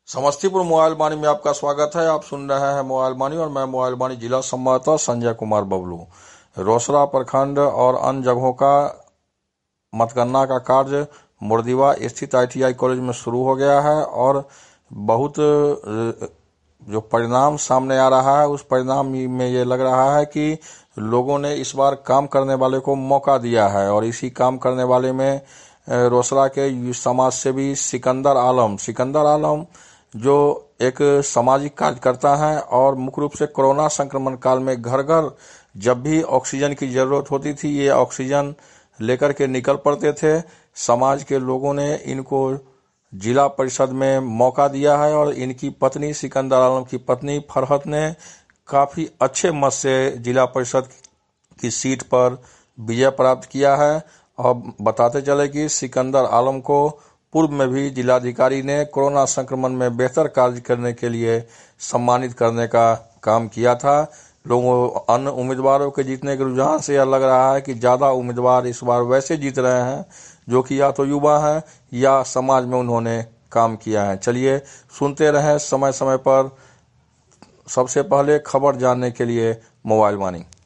Samastipur mobile वाणी में आपका स्वागत है। आप सुन रहे हैं मोबाइल वाणी और मैं मोबाइल वाणी जिला संवाददाता संजय कुमार बबलू। रोसड़ा प्रखंड और अन्य जगहों का मतगणना का कार्य मुर्दिवा स्थित ITI कॉलेज में शुरू हो गया है और बहुत जो परिणाम सामने आ रहा है उस परिणाम में ये लग रहा है कि लोगों ने इस बार काम करने वाले को मौका दिया है और इसी काम करने वाले में रोसड़ा के समाज सेवी सिकंदर आलम जो एक सामाजिक कार्यकर्ता हैं और मुख्य रूप से कोरोना संक्रमण काल में घर घर जब भी ऑक्सीजन की जरूरत होती थी ये ऑक्सीजन लेकर के निकल पड़ते थे। समाज के लोगों ने इनको जिला परिषद में मौका दिया है और इनकी पत्नी सिकंदर आलम की पत्नी फरहत ने काफी अच्छे मत से जिला परिषद की सीट पर विजय प्राप्त किया है। और बताते चले कि सिकंदर आलम को पूर्व में भी जिलाधिकारी ने कोरोना संक्रमण में बेहतर कार्य करने के लिए सम्मानित करने का काम किया था। लोगों अन्य उम्मीदवारों के जीतने के रुझान से यह लग रहा है कि ज्यादा उम्मीदवार इस बार वैसे जीत रहे हैं जो कि या तो युवा हैं या समाज में उन्होंने काम किया है। चलिए सुनते रहें समय समय पर सबसे पहले खबर जानने के लिए मोबाइल वाणी।